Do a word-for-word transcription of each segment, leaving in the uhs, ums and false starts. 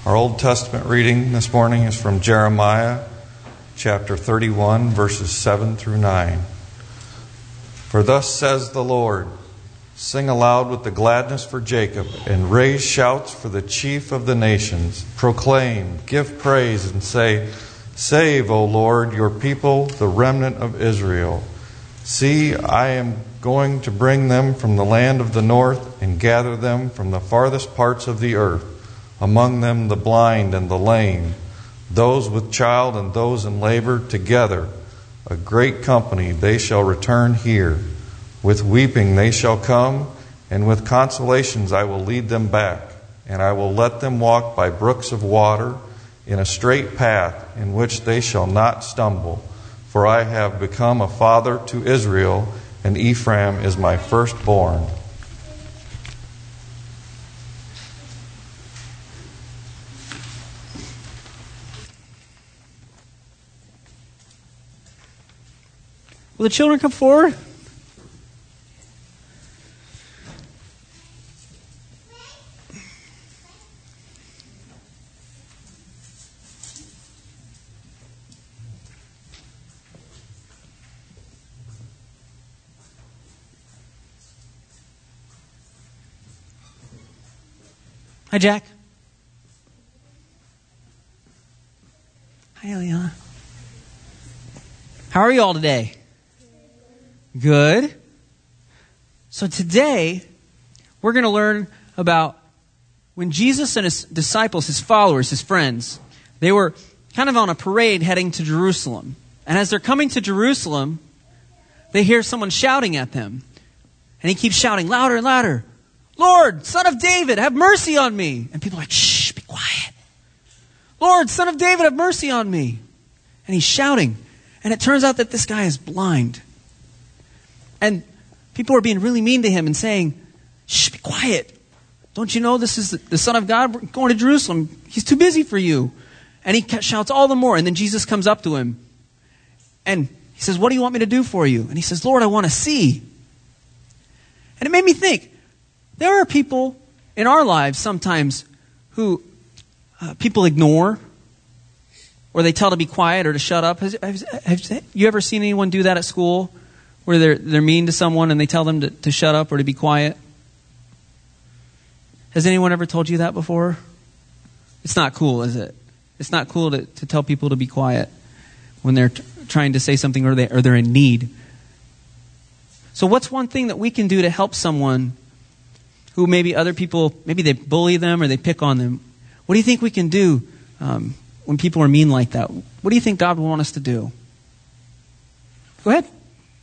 Our Old Testament reading this morning is from Jeremiah chapter thirty-one, verses seven through nine. For thus says the Lord, sing aloud with the gladness for Jacob, and raise shouts for the chief of the nations. Proclaim, give praise, and say, save, O Lord, your people, the remnant of Israel. See, I am going to bring them from the land of the north and gather them from the farthest parts of the earth, among them the blind and the lame, those with child and those in labor together. A great company, they shall return here. With weeping they shall come, and with consolations I will lead them back, and I will let them walk by brooks of water in a straight path in which they shall not stumble. For I have become a father to Israel, and Ephraim is my firstborn. Will the children come forward? Hi, Jack. Hi, Eliana. How are you all today? Good. So today, we're going to learn about when Jesus and his disciples, his followers, his friends, they were kind of on a parade heading to Jerusalem. And as they're coming to Jerusalem, they hear someone shouting at them. And he keeps shouting louder and louder, Lord, Son of David, have mercy on me. And people are like, shh, be quiet. Lord, Son of David, have mercy on me. And he's shouting. And it turns out that this guy is blind. And people are being really mean to him and saying, shh, be quiet. Don't you know this is the Son of God? We're going to Jerusalem. He's too busy for you. And he shouts all the more. And then Jesus comes up to him. And he says, what do you want me to do for you? And he says, Lord, I want to see. And it made me think, there are people in our lives sometimes who uh, people ignore, or they tell to be quiet or to shut up. Has, has, have you ever seen anyone do that at school, where they're they're mean to someone and they tell them to, to shut up or to be quiet? Has anyone ever told you that before? It's not cool, is it? It's not cool to, to tell people to be quiet when they're t- trying to say something or they or they're in need. So what's one thing that we can do to help someone who maybe other people, maybe they bully them or they pick on them? What do you think we can do um, when people are mean like that? What do you think God would want us to do? Go ahead.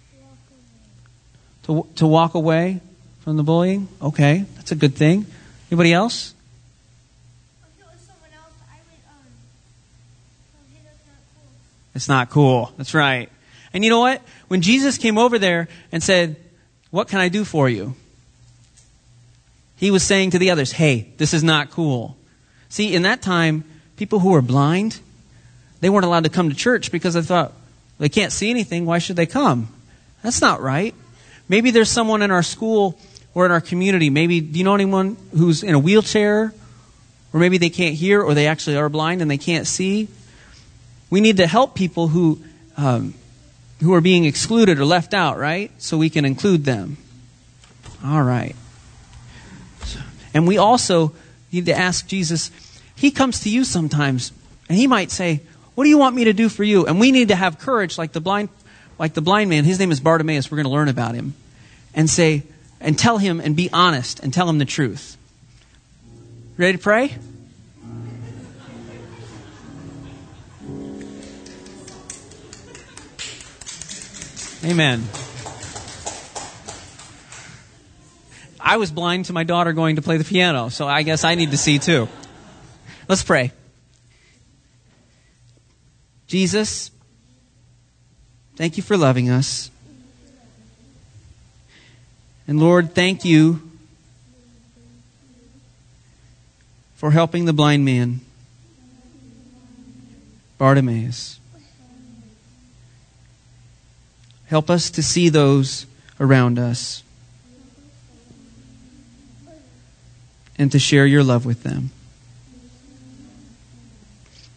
To to walk away from the bullying? Okay, that's a good thing. Anybody else? If it was someone else, I would, um, hey, that's not cool. It's not cool. That's right. And you know what? When Jesus came over there and said, what can I do for you? He was saying to the others, hey, this is not cool. See, in that time, people who were blind, they weren't allowed to come to church because they thought, they can't see anything, why should they come? That's not right. Maybe there's someone in our school or in our community, maybe, do you know anyone who's in a wheelchair? Or maybe they can't hear, or they actually are blind and they can't see. We need to help people who um, who are being excluded or left out, right? So we can include them. All right. And we also need to ask Jesus, he comes to you sometimes, and he might say, what do you want me to do for you? And we need to have courage like the blind like the blind man. His name is Bartimaeus. We're going to learn about him. And say, and tell him and be honest and tell him the truth. Ready to pray? Amen. I was blind to my daughter going to play the piano, so I guess I need to see too. Let's pray. Jesus, thank you for loving us. And Lord, thank you for helping the blind man, Bartimaeus. Help us to see those around us and to share your love with them.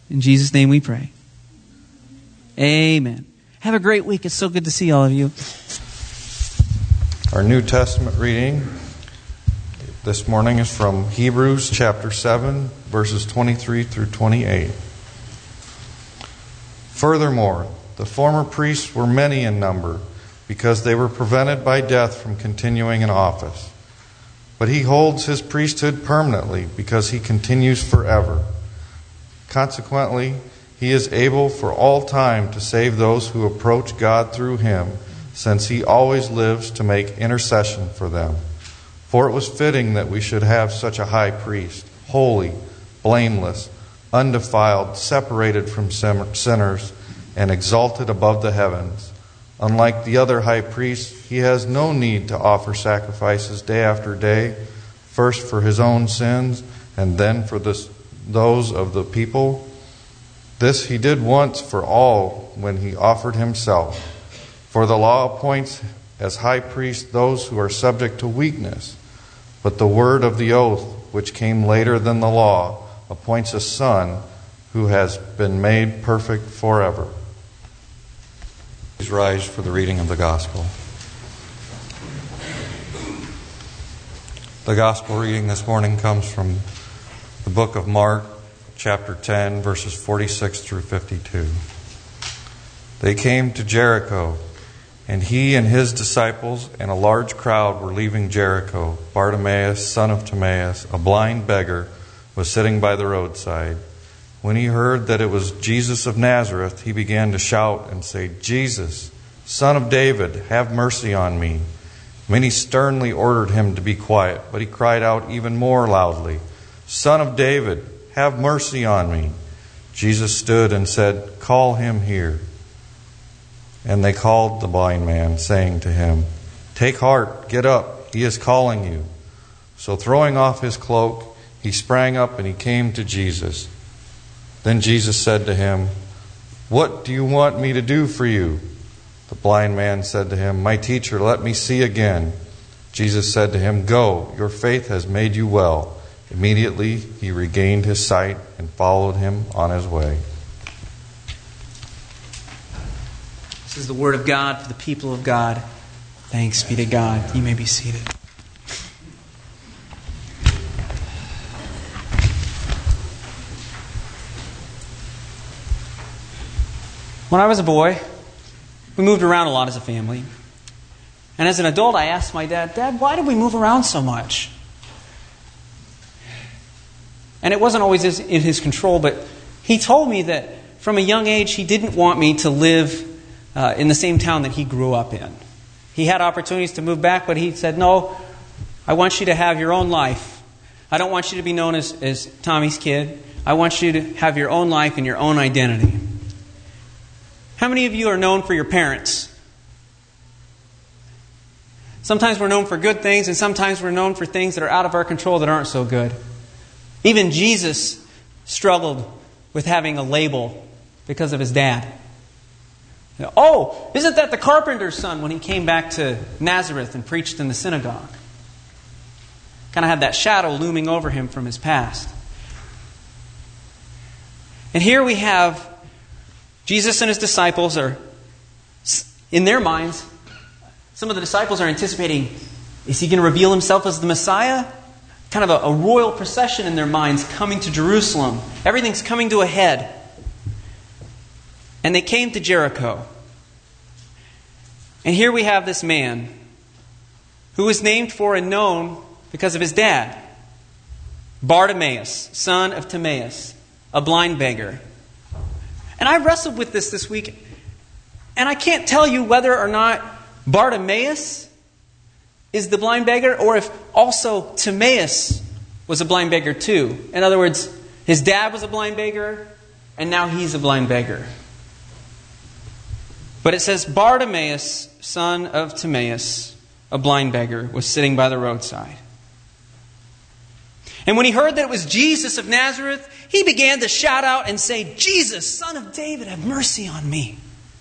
In Jesus' name we pray. Amen. Have a great week. It's so good to see all of you. Our New Testament reading this morning is from Hebrews chapter seven, verses twenty-three through twenty-eight. Furthermore, the former priests were many in number, because they were prevented by death from continuing in office. But he holds his priesthood permanently, because he continues forever. Consequently, he is able for all time to save those who approach God through him, since he always lives to make intercession for them. For it was fitting that we should have such a high priest, holy, blameless, undefiled, separated from sinners, and exalted above the heavens. Unlike the other high priests, he has no need to offer sacrifices day after day, first for his own sins and then for the, those of the people. This he did once for all when he offered himself. For the law appoints as high priest those who are subject to weakness, but the word of the oath, which came later than the law, appoints a son who has been made perfect forever. Please rise for the reading of the gospel. The gospel reading this morning comes from the book of Mark, chapter ten, verses forty-six through fifty-two. They came to Jericho, and he and his disciples and a large crowd were leaving Jericho. Bartimaeus, son of Timaeus, a blind beggar, was sitting by the roadside. When he heard that it was Jesus of Nazareth, he began to shout and say, "Jesus, Son of David, have mercy on me." Many sternly ordered him to be quiet, but he cried out even more loudly, "Son of David, have mercy on me." Jesus stood and said, "Call him here." And they called the blind man, saying to him, "Take heart, get up, he is calling you." So throwing off his cloak, he sprang up and he came to Jesus. Then Jesus said to him, "What do you want me to do for you?" The blind man said to him, "My teacher, let me see again." Jesus said to him, "Go, your faith has made you well." Immediately he regained his sight and followed him on his way. This is the word of God for the people of God. Thanks be to God. You may be seated. When I was a boy, we moved around a lot as a family. And as an adult, I asked my dad, "Dad, why did we move around so much?" And it wasn't always in his control, but he told me that from a young age, he didn't want me to live uh, in the same town that he grew up in. He had opportunities to move back, but he said, "No, I want you to have your own life. I don't want you to be known as, as Tommy's kid. I want you to have your own life and your own identity." How many of you are known for your parents? Sometimes we're known for good things, and sometimes we're known for things that are out of our control that aren't so good. Even Jesus struggled with having a label because of his dad. "Oh, isn't that the carpenter's son?" when he came back to Nazareth and preached in the synagogue. Kind of had that shadow looming over him from his past. And here we have Jesus and his disciples are, in their minds, some of the disciples are anticipating, is he going to reveal himself as the Messiah? Kind of a, a royal procession in their minds coming to Jerusalem. Everything's coming to a head. And they came to Jericho. And here we have this man who was named for and known because of his dad. Bartimaeus, son of Timaeus, a blind beggar. And I wrestled with this this week, and I can't tell you whether or not Bartimaeus is the blind beggar or if also Timaeus was a blind beggar too. In other words, his dad was a blind beggar, and now he's a blind beggar. But it says Bartimaeus, son of Timaeus, a blind beggar, was sitting by the roadside. And when he heard that it was Jesus of Nazareth, he began to shout out and say, "Jesus, Son of David, have mercy on me."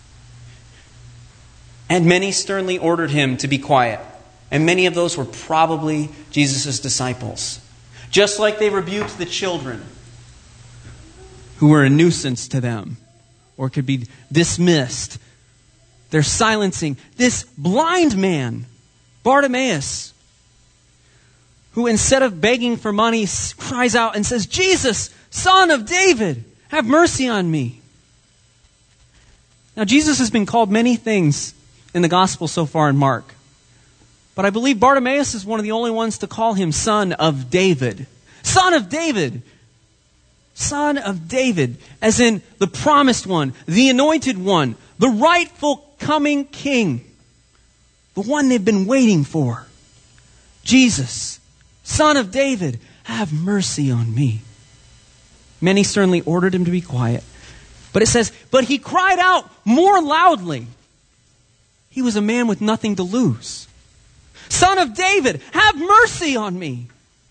And many sternly ordered him to be quiet. And many of those were probably Jesus' disciples. Just like they rebuked the children who were a nuisance to them or could be dismissed. They're silencing this blind man, Bartimaeus, who instead of begging for money cries out and says, "Jesus, Son of David, have mercy on me." Now, Jesus has been called many things in the gospel so far in Mark. But I believe Bartimaeus is one of the only ones to call him Son of David. Son of David. Son of David. As in the promised one, the anointed one, the rightful coming king. The one they've been waiting for. Jesus, Son of David, have mercy on me. Many sternly ordered him to be quiet. But it says, but he cried out more loudly. He was a man with nothing to lose. Son of David, have mercy on me.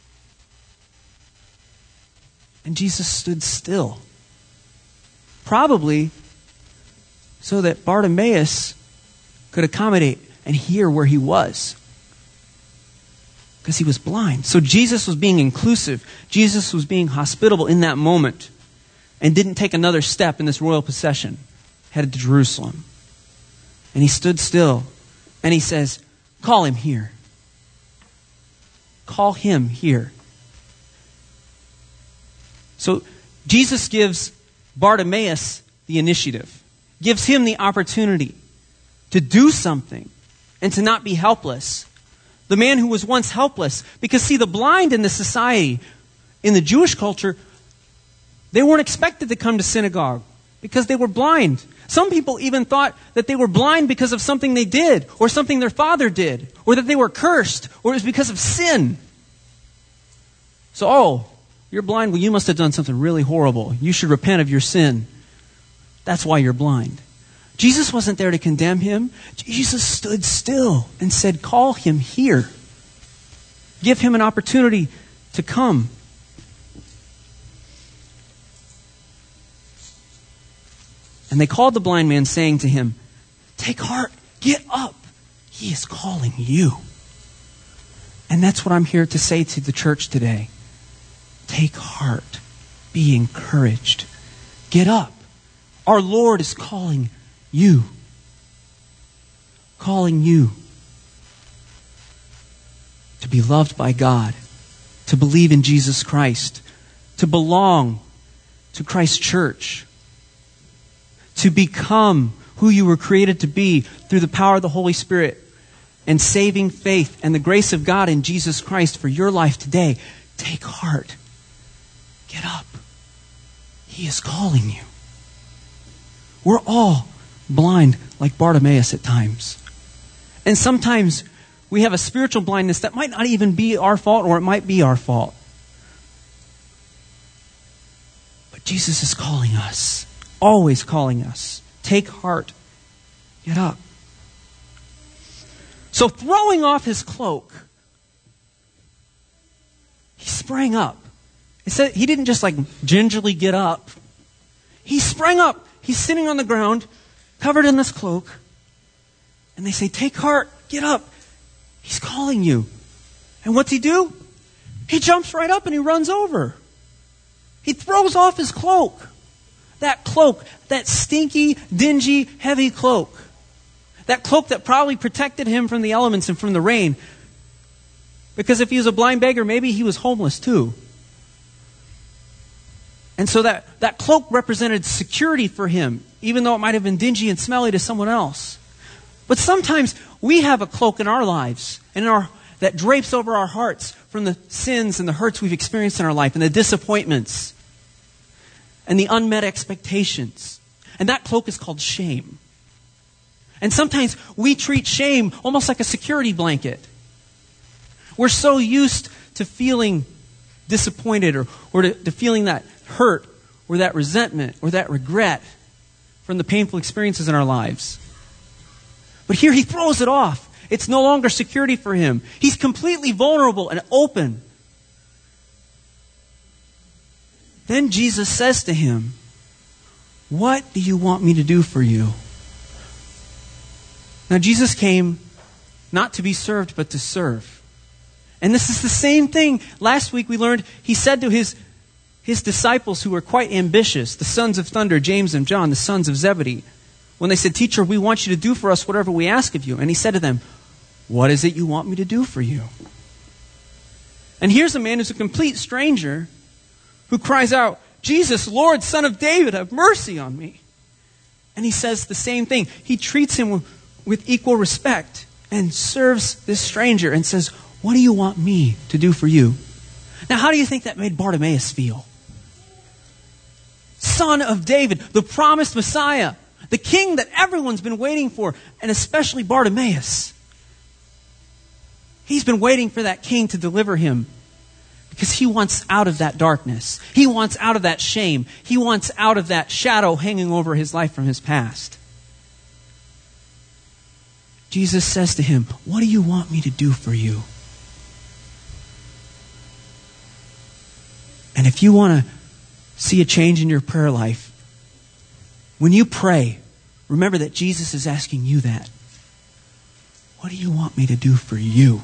And Jesus stood still. Probably so that Bartimaeus could accommodate and hear where he was. Because he was blind. So Jesus was being inclusive. Jesus was being hospitable in that moment. And didn't take another step in this royal procession. Headed to Jerusalem. And he stood still. And he says, call him here. Call him here. So Jesus gives Bartimaeus the initiative. Gives him the opportunity to do something and to not be helpless. The man who was once helpless. Because see, the blind in the society, in the Jewish culture, they weren't expected to come to synagogue because they were blind. Some people even thought that they were blind because of something they did or something their father did or that they were cursed or it was because of sin. So, oh, you're blind? Well, you must have done something really horrible. You should repent of your sin. That's why you're blind. Jesus wasn't there to condemn him. Jesus stood still and said, call him here. Give him an opportunity to come. And they called the blind man, saying to him, take heart, get up. He is calling you. And that's what I'm here to say to the church today. Take heart. Be encouraged. Get up. Our Lord is calling you. Calling you to be loved by God, to believe in Jesus Christ, to belong to Christ's church, to become who you were created to be through the power of the Holy Spirit and saving faith and the grace of God in Jesus Christ for your life today. Take heart. Get up. He is calling you. We're all blind like Bartimaeus at times. And sometimes we have a spiritual blindness that might not even be our fault, or it might be our fault. But Jesus is calling us. Always calling us. Take heart. Get up. So throwing off his cloak, he sprang up. It said he didn't just like gingerly get up. He sprang up. He's sitting on the ground, covered in this cloak. And they say, take heart, get up. He's calling you. And what's he do? He jumps right up and he runs over. He throws off his cloak. That cloak, that stinky, dingy, heavy cloak. That cloak that probably protected him from the elements and from the rain. Because if he was a blind beggar, maybe he was homeless too. And so that, that cloak represented security for him, even though it might have been dingy and smelly to someone else. But sometimes we have a cloak in our lives and in our, that drapes over our hearts from the sins and the hurts we've experienced in our life and the disappointments and the unmet expectations. And that cloak is called shame. And sometimes we treat shame almost like a security blanket. We're so used to feeling disappointed or, or to, to feeling that hurt or that resentment or that regret from the painful experiences in our lives. But here he throws it off. It's no longer security for him. He's completely vulnerable and open. Then Jesus says to him, what do you want me to do for you? Now Jesus came not to be served, but to serve. And this is the same thing. Last week we learned he said to his, his disciples who were quite ambitious, the sons of thunder, James and John, the sons of Zebedee, when they said, "Teacher, we want you to do for us whatever we ask of you." And he said to them, "What is it you want me to do for you?" And here's a man who's a complete stranger who cries out, "Jesus, Lord, Son of David, have mercy on me." And he says the same thing. He treats him with equal respect and serves this stranger and says, "What do you want me to do for you?" Now, how do you think that made Bartimaeus feel? Son of David, the promised Messiah, the king that everyone's been waiting for, and especially Bartimaeus. He's been waiting for that king to deliver him because he wants out of that darkness. He wants out of that shame. He wants out of that shadow hanging over his life from his past. Jesus says to him, "What do you want me to do for you?" And if you want to see a change in your prayer life, when you pray, remember that Jesus is asking you that. What do you want me to do for you?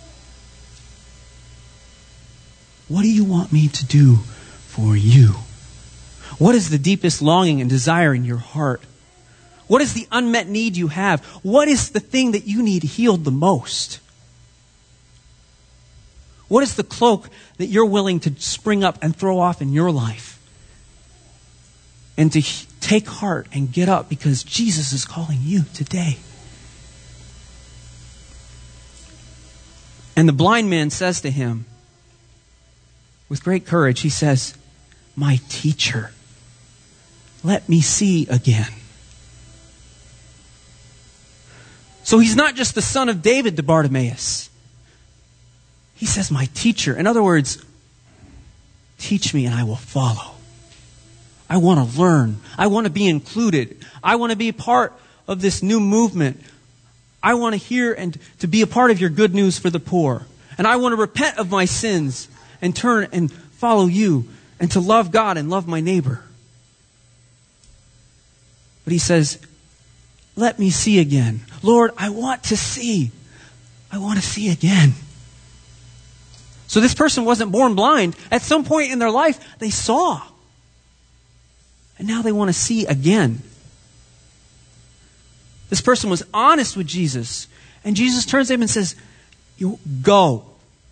What do you want me to do for you? What is the deepest longing and desire in your heart? What is the unmet need you have? What is the thing that you need healed the most? What is the cloak that you're willing to spring up and throw off in your life? And to take heart and get up because Jesus is calling you today. And the blind man says to him, with great courage, he says, "My teacher, let me see again." So he's not just the son of David to Bartimaeus. He says, "My teacher." In other words, teach me and I will follow. I want to learn. I want to be included. I want to be a part of this new movement. I want to hear and to be a part of your good news for the poor. And I want to repent of my sins and turn and follow you and to love God and love my neighbor. But he says, "Let me see again. Lord, I want to see. I want to see again." So this person wasn't born blind. At some point in their life, they saw. And now they want to see again. This person was honest with Jesus. And Jesus turns to him and says, "You go.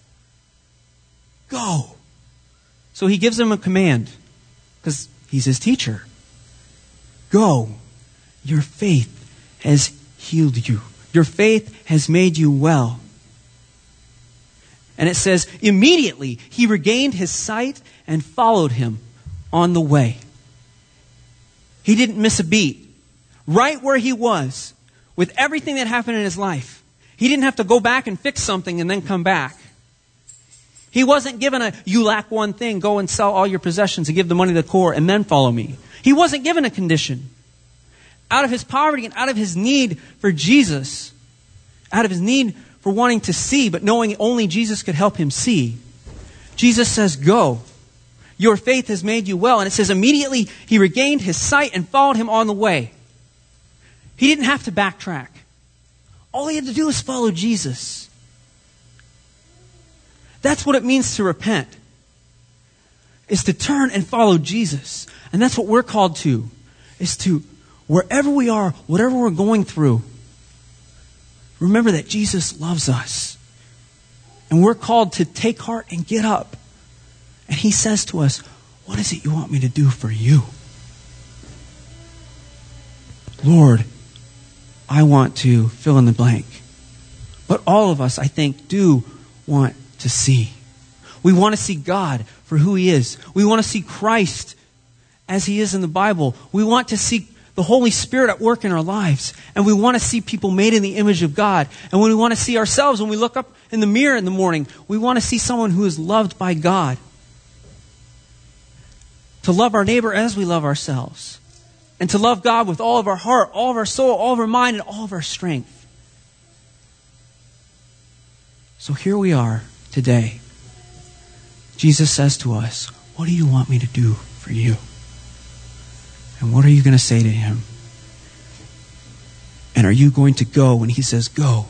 Go." So he gives him a command because he's his teacher. Go. Your faith has healed you. Your faith has made you well. And it says, immediately he regained his sight and followed him on the way. He didn't miss a beat. Right where he was, with everything that happened in his life, he didn't have to go back and fix something and then come back. He wasn't given a, "You lack one thing, go and sell all your possessions and give the money to the poor and then follow me." He wasn't given a condition. Out of his poverty and out of his need for Jesus, out of his need for wanting to see, but knowing only Jesus could help him see, Jesus says, "Go. Your faith has made you well." And it says immediately he regained his sight and followed him on the way. He didn't have to backtrack. All he had to do was follow Jesus. That's what it means to repent. Is to turn and follow Jesus. And that's what we're called to. Is to, wherever we are, whatever we're going through, remember that Jesus loves us. And we're called to take heart and get up. And he says to us, "What is it you want me to do for you?" Lord, I want to fill in the blank. But all of us, I think, do want to see. We want to see God for who he is. We want to see Christ as he is in the Bible. We want to see the Holy Spirit at work in our lives. And we want to see people made in the image of God. And when we want to see ourselves, when we look up in the mirror in the morning, we want to see someone who is loved by God. To love our neighbor as we love ourselves. And to love God with all of our heart, all of our soul, all of our mind, and all of our strength. So here we are today. Jesus says to us, "What do you want me to do for you?" And what are you going to say to him? And are you going to go when he says, "Go"?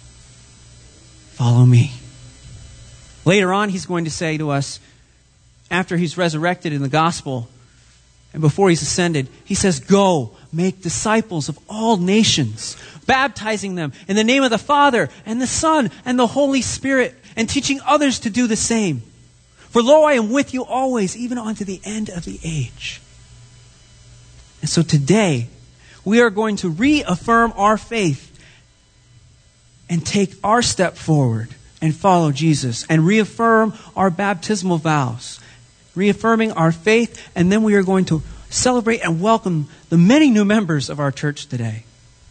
Follow me. Later on, he's going to say to us, after he's resurrected in the gospel and before he's ascended, he says, go, make disciples of all nations, baptizing them in the name of the Father and the Son and the Holy Spirit, and teaching others to do the same. For lo, I am with you always, even unto the end of the age. And so today, we are going to reaffirm our faith and take our step forward and follow Jesus and reaffirm our baptismal vows, reaffirming our faith, and then we are going to celebrate and welcome the many new members of our church today.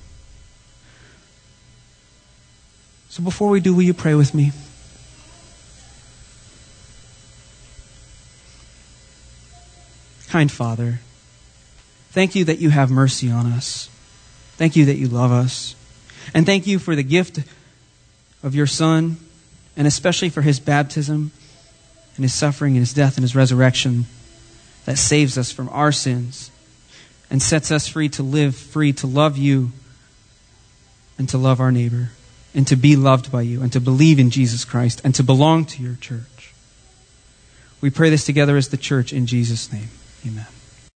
So before we do, will you pray with me? Kind Father, thank you that you have mercy on us. Thank you that you love us. And thank you for the gift of your Son, and especially for his baptism and his suffering and his death and his resurrection that saves us from our sins and sets us free to live free, to love you and to love our neighbor and to be loved by you and to believe in Jesus Christ and to belong to your church. We pray this together as the church in Jesus' name. Amen.